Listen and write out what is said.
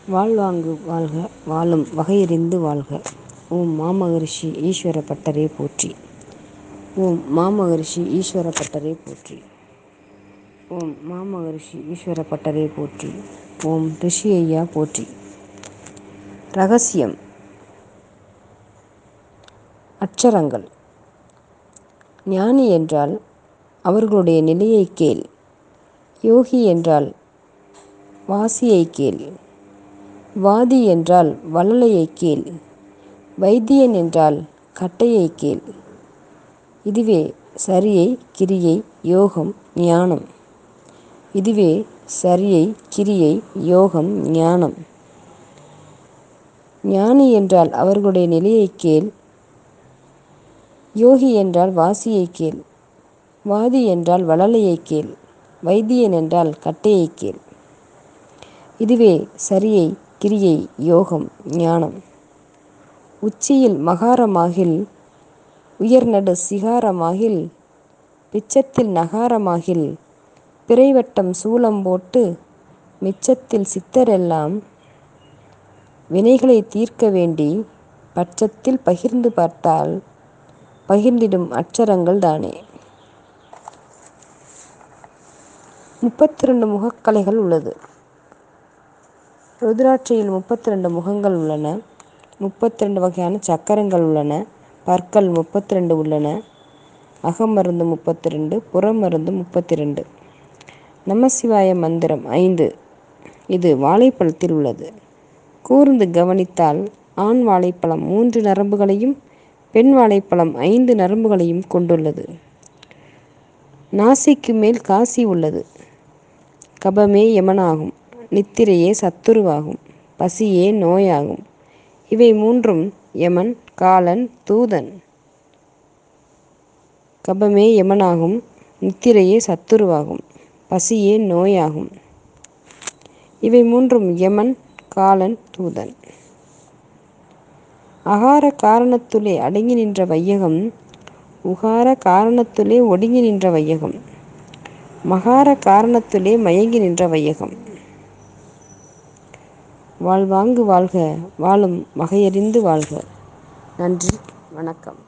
வாழ்வாங்கு வாழ்க வாழும் வகையறிந்து வாழ்க. ஓம் மாமகரிஷி ஈஸ்வர பட்டரே போற்றி. ஓம் மாமகரிஷி ஈஸ்வர பட்டரே போற்றி. ஓம் மாமகரிஷி ஈஸ்வர பட்டரே போற்றி. ஓம் ரிஷி ஐயா போற்றி. ரகசியம். அட்சரங்கள். ஞானி என்றால் அவர்களுடைய நிலையை கேள். யோகி என்றால் வாசியை கேள். வாதி என்றால் வளலையை கேள். வைத்தியன் என்றால் கட்டையை கேள். இதுவே சரியை, கிரியை, யோகம், ஞானம். இதுவே சரியை, கிரியை, யோகம், ஞானம். ஞானி என்றால் அவர்களுடைய நிலையை கேள். யோகி என்றால் வாசியை கேள். வாதி என்றால் வளலையை கேள். வைத்தியன் என்றால் கட்டையை கேள். இதுவே சரியை, கிரியை, யோகம், ஞானம். உச்சியில் மகாரமாகில், உயர்நடு சிகாரமாகில், பிச்சத்தில் நகாரமாகில், பிறைவட்டம் சூலம் போட்டு மிச்சத்தில் சித்தரெல்லாம் வினைகளை தீர்க்க வேண்டி பட்சத்தில் பகிர்ந்து பார்த்தால் பகிர்ந்திடும் அட்சரங்கள் தானே. 32 முகக்கலைகள் உள்ளது. ருத்ராட்சையில் 32 முகங்கள் உள்ளன. 32 வகையான சக்கரங்கள் உள்ளன. பற்கள் 32 உள்ளன. அகமருந்து 32, புறமருந்து 32. நமசிவாய மந்திரம் 5. இது வாழைப்பழத்தில் உள்ளது. கூர்ந்து கவனித்தால் ஆண் வாழைப்பழம் 3 நரம்புகளையும் பெண் வாழைப்பழம் 5 நரம்புகளையும் கொண்டுள்ளது. நாசிக்கு மேல் காசி உள்ளது. கபமே யமனாகும். நித்திரையே சத்துருவாகும். பசியே நோயாகும். இவை மூன்றும் யமன், காலன், தூதன். கபமே யமனாகும். நித்திரையே சத்துருவாகும். பசியே நோயாகும். இவை மூன்றும் யமன், காலன், தூதன். அகார காரணத்துளே அடங்கி நின்ற வையகம் உகார காரணத்துளே ஒடுங்கி நின்ற வையகம் மகார காரணத்துளே மயங்கி நின்ற வையகம். வாழ்வாங்கு வாழ்க வாழும் வகையறிந்து வாழ்க. நன்றி, வணக்கம்.